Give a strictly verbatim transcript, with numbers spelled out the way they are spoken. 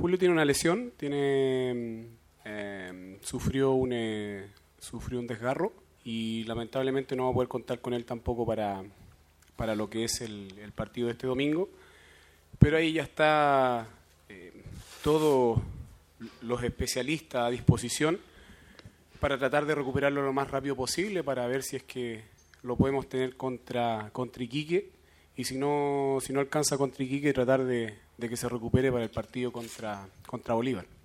Julio tiene una lesión, tiene eh, sufrió un eh, sufrió un desgarro y lamentablemente no va a poder contar con él tampoco para, para lo que es el, el partido de este domingo. Pero ahí ya está eh, todos los especialistas a disposición para tratar de recuperarlo lo más rápido posible, para ver si es que lo podemos tener contra, contra Iquique, y si no, si no alcanza contra Iquique, tratar de, de que se recupere para el partido contra, contra Bolívar.